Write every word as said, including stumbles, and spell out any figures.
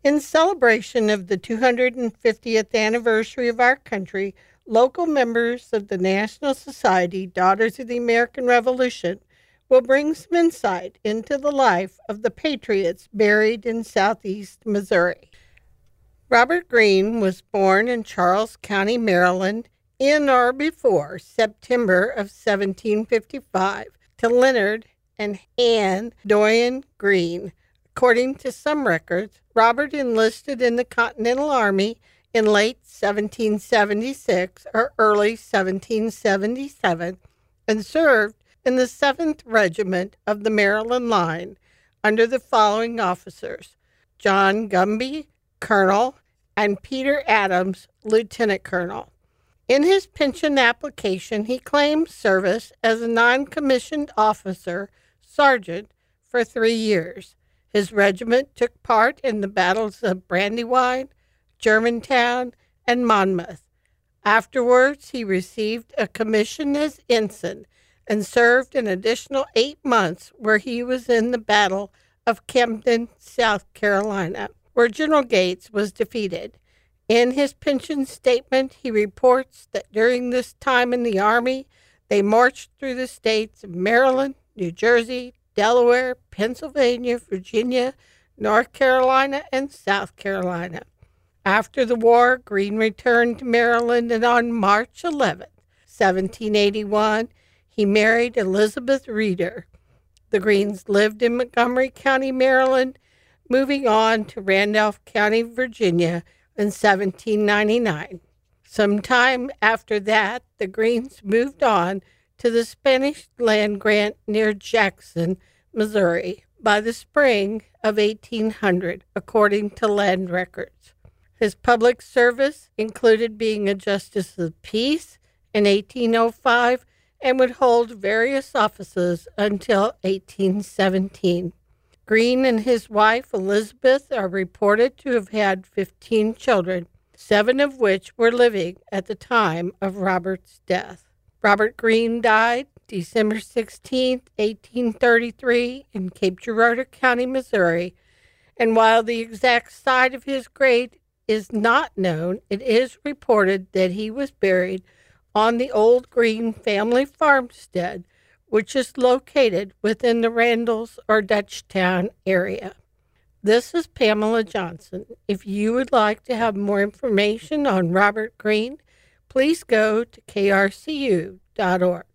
In celebration of the two hundred fiftieth anniversary of our country, local members of the National Society Daughters of the American Revolution will bring some insight into the life of the patriots buried in southeast Missouri. Robert Greene was born in Charles County, Maryland, in or before September of seventeen fifty-five to Leonard and Anne Doyen Greene. According to some records, Robert enlisted in the Continental Army in late seventeen seventy-six or early seventeen seventy-seven and served in the seventh Regiment of the Maryland Line under the following officers: John Gumby, Colonel, and Peter Adams, Lieutenant Colonel. In his pension application, he claimed service as a non-commissioned officer, sergeant, for three years. His regiment took part in the battles of Brandywine, Germantown, and Monmouth. Afterwards, he received a commission as ensign and served an additional eight months where he was in the Battle of Camden, South Carolina, where General Gates was defeated. In his pension statement, he reports that during this time in the Army, they marched through the states of Maryland, New Jersey, Delaware, Pennsylvania, Virginia, North Carolina, and South Carolina. After the war, Greene returned to Maryland, and on March eleventh, seventeen eighty-one, he married Elizabeth Reeder. The Greenes lived in Montgomery County, Maryland, moving on to Randolph County, Virginia in seventeen ninety-nine. Sometime after that, the Greenes moved on to the Spanish land grant near Jackson, Missouri, by the spring of eighteen hundred, according to land records. His public service included being a justice of the peace in eighteen oh five and would hold various offices until eighteen seventeen. Greene and his wife, Elizabeth, are reported to have had fifteen children, seven of which were living at the time of Robert's death. Robert Greene died December sixteenth, eighteen thirty-three, in Cape Girardeau County, Missouri, and while the exact site of his grave is not known, it is reported that he was buried on the old Greene family farmstead, which is located within the Randalls or Dutchtown area. This is Pamela Johnson. If you would like to have more information on Robert Greene, please go to K R C U dot org.